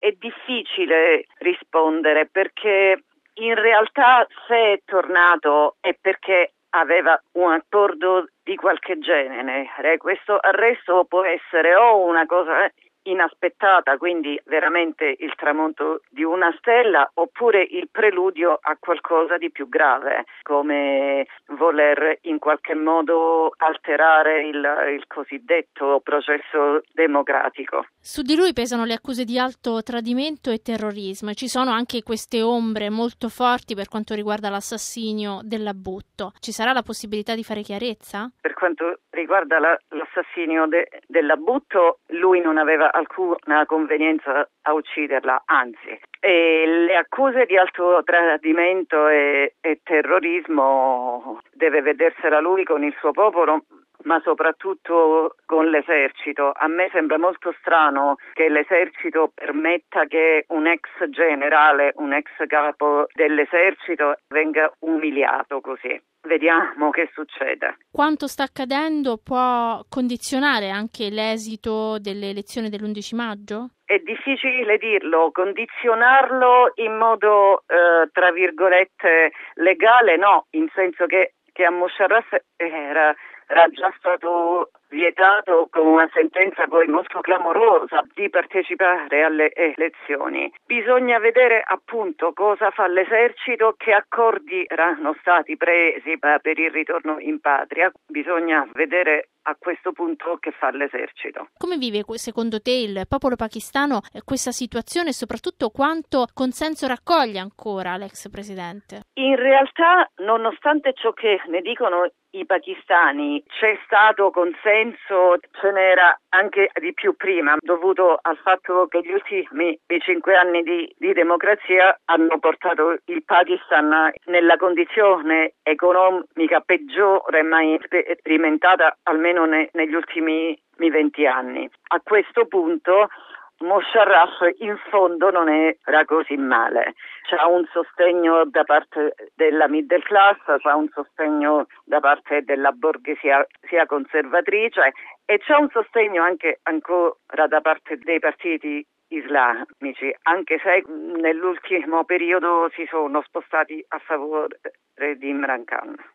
È difficile rispondere perché in realtà se è tornato è perché aveva un accordo di qualche genere. Questo arresto può essere o una cosa inaspettata, quindi veramente il tramonto di una stella, oppure il preludio a qualcosa di più grave, come voler in qualche modo alterare il cosiddetto processo democratico. Su di lui pesano le accuse di alto tradimento e terrorismo e ci sono anche queste ombre molto forti per quanto riguarda l'assassinio dell'Abbutto. Ci sarà la possibilità di fare chiarezza? Per quanto riguarda l'assassinio dell'Abbutto, lui non aveva alcuna convenienza a ucciderla, anzi. E le accuse di alto tradimento e terrorismo deve vedersela lui con il suo popolo, ma soprattutto con l'esercito. A me sembra molto strano che l'esercito permetta che un ex generale, un ex capo dell'esercito venga umiliato così. Vediamo che succede. Quanto sta accadendo può condizionare anche l'esito delle elezioni dell'11 maggio? È difficile dirlo, condizionarlo in modo, tra virgolette, legale no, in senso che a Musharraf era già stato vietato con una sentenza poi molto clamorosa di partecipare alle elezioni. Bisogna vedere appunto cosa fa l'esercito, che accordi erano stati presi per il ritorno in patria. Bisogna vedere a questo punto che fa l'esercito. Come vive secondo te il popolo pakistano questa situazione e soprattutto quanto consenso raccoglie ancora l'ex presidente? In realtà, nonostante ciò che ne dicono i pakistani, c'è stato consenso, ce n'era anche di più prima, dovuto al fatto che gli ultimi 5 anni di democrazia hanno portato il Pakistan nella condizione economica peggiore mai sperimentata, almeno negli ultimi 20 anni. A questo punto Musharraf in fondo non era così male, c'ha un sostegno da parte della middle class, c'ha un sostegno da parte della borghesia sia conservatrice e c'ha un sostegno anche ancora da parte dei partiti islamici, anche se nell'ultimo periodo si sono spostati a favore di Imran Khan.